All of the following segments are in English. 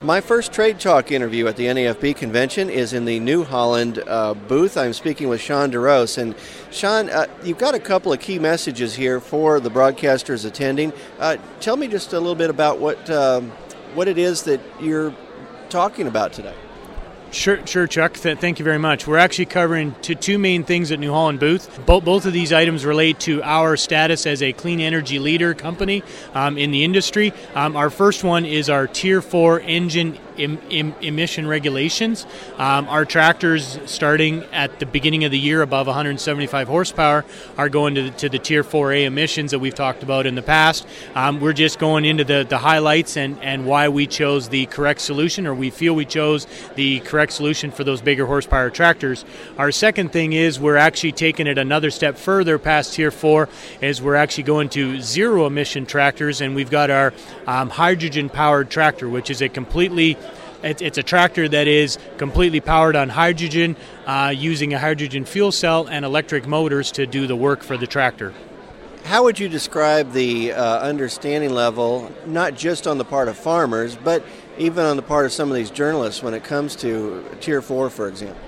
My first Trade Talk interview at the NAFB convention is in the New Holland booth. I'm speaking with Sean DeRose. And Sean, you've got a couple of key messages here for the broadcasters attending. Tell me just a little bit about what it is that you're talking about today. Sure, Chuck. Thank you very much. We're actually covering two main things at New Holland booth. Both of these items relate to our status as a clean energy leader company in the industry. Our first one is our Tier 4 engine emission regulations. Our tractors, starting at the beginning of the year above 175 horsepower, are going to the Tier 4A emissions that we've talked about in the past. We're just going into the highlights and why we chose the correct solution, or we feel we chose the correct solution for those bigger horsepower tractors. Our second thing is we're actually taking it another step further past Tier 4, as we're actually going to zero emission tractors, and we've got our hydrogen powered tractor, which is it's a tractor that is completely powered on hydrogen, using a hydrogen fuel cell and electric motors to do the work for the tractor. How would you describe the understanding level, not just on the part of farmers, but even on the part of some of these journalists when it comes to Tier 4, for example?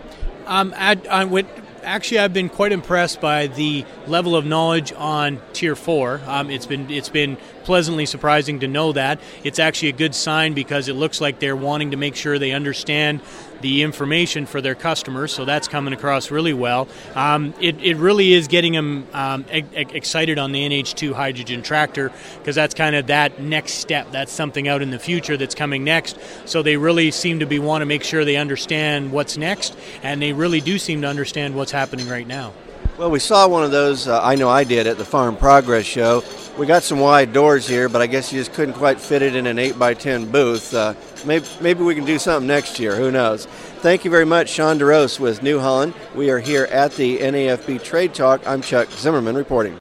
Actually, I've been quite impressed by the level of knowledge on Tier 4. It's been pleasantly surprising to know that. It's actually a good sign because it looks like they're wanting to make sure they understand the information for their customers, so that's coming across really well. It really is getting them excited on the NH2 hydrogen tractor, because that's kind of that next step. That's something out in the future that's coming next, so they really seem to want to make sure they understand what's next, and they really do seem to understand what's happening right now. Well, we saw one of those, I know I did, at the Farm Progress Show. We got some wide doors here, but I guess you just couldn't quite fit it in an 8x10 booth. Maybe we can do something next year. Who knows? Thank you very much, Sean DeRose with New Holland. We are here at the NAFB Trade Talk. I'm Chuck Zimmerman reporting.